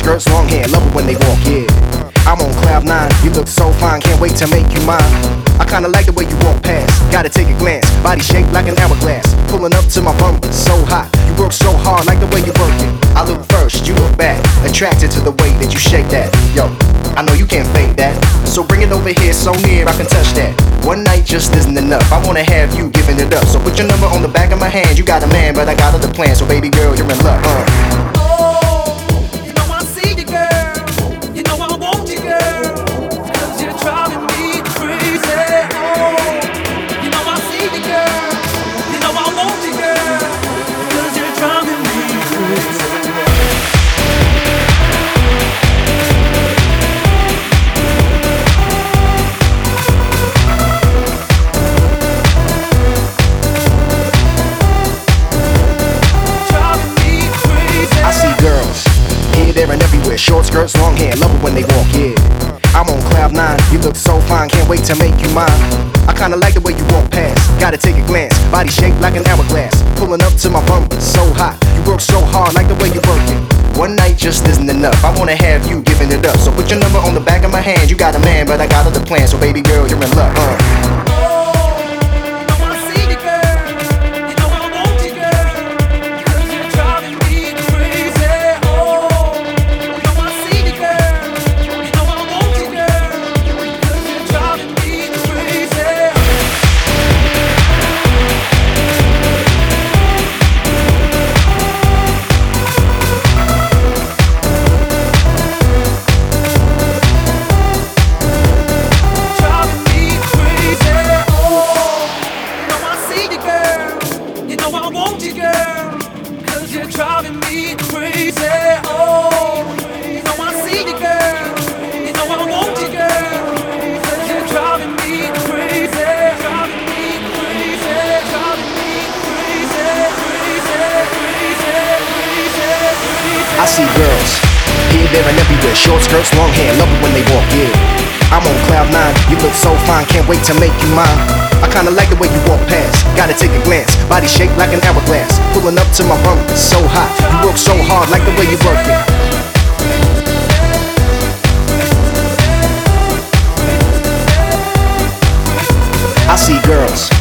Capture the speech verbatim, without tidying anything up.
skirts, long hair, love it when they walk, yeah. I'm on cloud nine, you look so fine, can't wait to make you mine. I kinda like the way you walk past, gotta take a glance, body shaped like an hourglass. Pulling up to my bumper, so hot, you work so hard, like the way you work it. I look first, you look back, attracted to the way that you shake that. Yo, I know you can't fake that, so bring it over here so near I can touch that. One night just isn't enough, I wanna have you giving it up. So put your number on the back of my hand, you got a man, but I got other plans. So baby girl, you're in luck, uh. There and everywhere, short skirts, long hair, love it when they walk, yeah. I'm on cloud nine, you look so fine, can't wait to make you mine. I kinda like the way you walk past, gotta take a glance, body shaped like an hourglass. Pulling up to my bumper, so hot, you work so hard, like the way you work it. One night just isn't enough, I wanna have you giving it up. So put your number on the back of my hand, you got a man, but I got other plans. So baby girl, you're in luck, uh. Driving me crazy, oh, you know I see you, girl, you know I want you, girl, cause you're driving me crazy, driving me crazy, driving me crazy, crazy, crazy, crazy. I see girls, here, there and everywhere, short skirts, long hair, love it when they walk, yeah. I'm on cloud nine, you look so fine, can't wait to make you mine. I kinda like the way you walk past, gotta take a glance, body shaped like an hourglass. Pulling up to my bumper, so hot, you work so hard, like the way you work it. I see girls,